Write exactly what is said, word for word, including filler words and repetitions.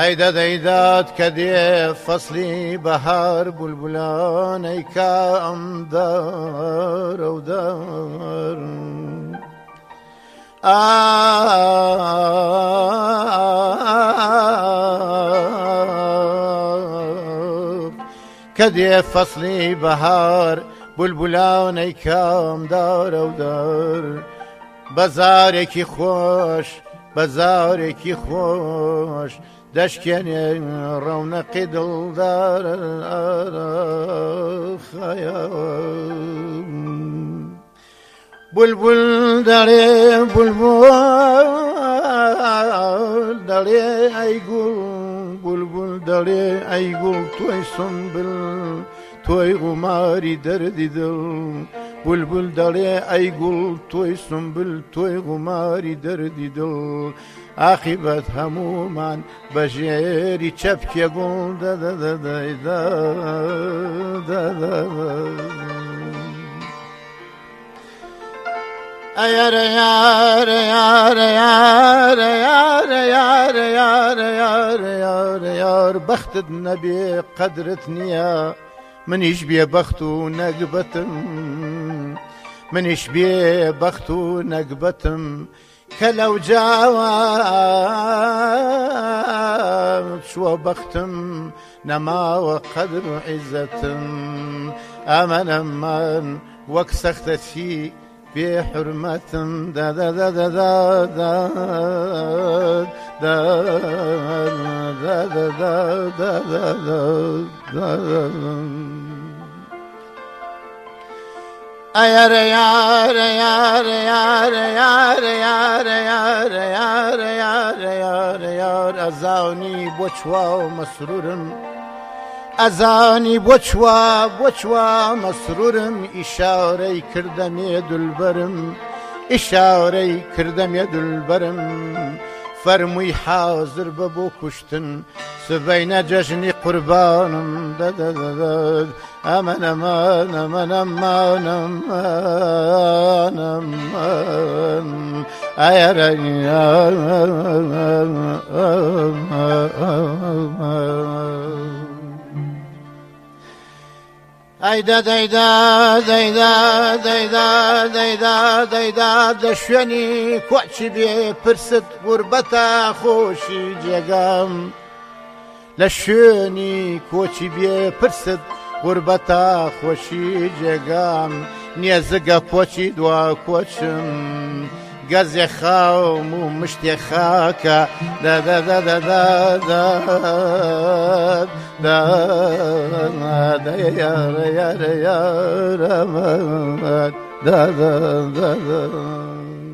ئەیدە دەیدات کە دێ فەسلی بەهار بولبولانەی کا ئەم دارە و دار کە دێ فەسلی بەهار بولبولانەی کام دارە و دار بەزارێکی خۆش بەزارێکی خۆش دەشکێنێ ڕەونەقی دڵدار بولبول دەڵێ بولبول دەڵێ ئەی گوڵ بولبول دەڵێ ئەی گوڵ تۆی سنبل تۆی غوماری دەردی دڵ بولبول دەڵێ ئەی گوڵ تۆی سنبل تۆی غوماری دەردی دڵ عاقبەت هەموومان بە ژێری چەپکێ گوڵ دەدەدەدەیدا ئەیارە یارە یارە یارە یارە یارە یارە یارە یارە یار بەختت نەبێ قەدرت نییە منیش بێ بەخت و نەگبەتم منیش بێ بەخت و نەگبەتم کە لەو جاوە چووە بەختم نەماوە قەدر و عیزەتم ئەمەنە من وەک سەختەچی بێ حورمەتم ئەیارە یارە یارە یارە یارە یارە یارە یارە یارە یارە یار ئەزانی بۆ چوا و مەسرورم ئەزانی بۆ چوا بۆ چوا مەسرورم ئیشارەی کردەمێ دولبەرم ئیشارەی کردەمێ دولبەرم فەرمووی حازر بە بۆ کوشتن سبەینە جەژنی قوربانم دەدەدەدەد ئەمەن ئەمان ئەمەن ئەمان ئەمان ئەمان ئەیارە ئەیدا دەیدا دەیدا دەیدا دەیدا دەیدا دە شوێنی کۆچی بێ پرست غوربەتە خۆشی جێگام لە شوێنی کۆچی بێ پرست غوربەتە خۆشی جێگام نێزگە کۆچی دوا کۆچم گەزێ خاوم و مشتێ خاکە یارە یارە یارە